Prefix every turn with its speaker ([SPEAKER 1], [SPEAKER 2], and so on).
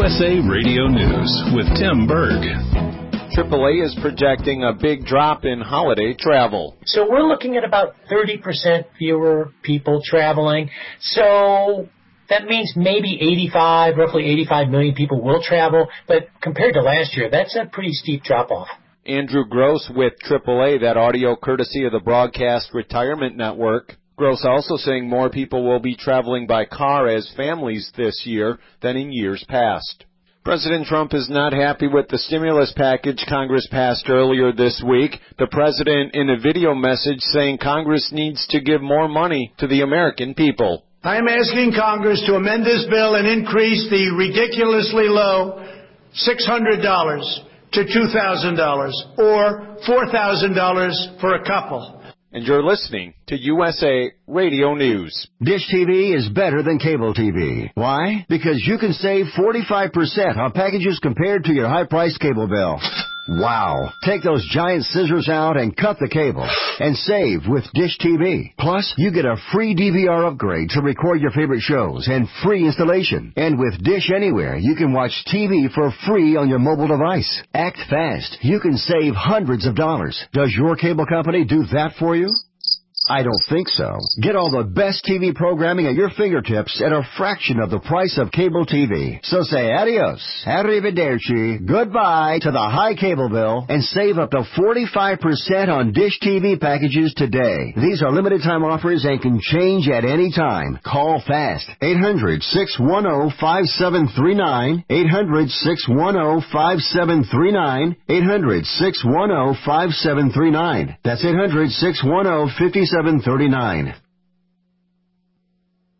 [SPEAKER 1] USA Radio News with Tim Berg.
[SPEAKER 2] AAA is projecting a big drop in holiday travel.
[SPEAKER 3] So we're looking at about 30% fewer people traveling. So that means maybe roughly 85 million people will travel. But compared to last year, that's a pretty steep drop-off.
[SPEAKER 2] Andrew Gross with AAA, that audio courtesy of the Broadcast Retirement Network. Gross also saying more people will be traveling by car as families this year than in years past. President Trump is not happy with the stimulus package Congress passed earlier this week. The president in a video message saying Congress needs to give more money to the American people.
[SPEAKER 4] I am asking Congress to amend this bill and increase the ridiculously low $600 to $2,000 or $4,000 for a couple.
[SPEAKER 2] And you're listening to USA Radio News.
[SPEAKER 5] Dish TV is better than cable TV. Why? Because you can save 45% on packages compared to your high-priced cable bill. Wow. Take those giant scissors out and cut the cable and save with Dish TV. Plus, you get a free DVR upgrade to record your favorite shows and free installation. And with Dish Anywhere, you can watch TV for free on your mobile device. Act fast. You can save hundreds of dollars. Does your cable company do that for you? I don't think so. Get all the best TV programming at your fingertips at a fraction of the price of cable TV. So say adios, arrivederci, goodbye to the high cable bill and save up to 45% on Dish TV packages today. These are limited time offers and can change at any time. Call fast. 800-610-5739. 800-610-5739. 800-610-5739. That's 800-610-5739.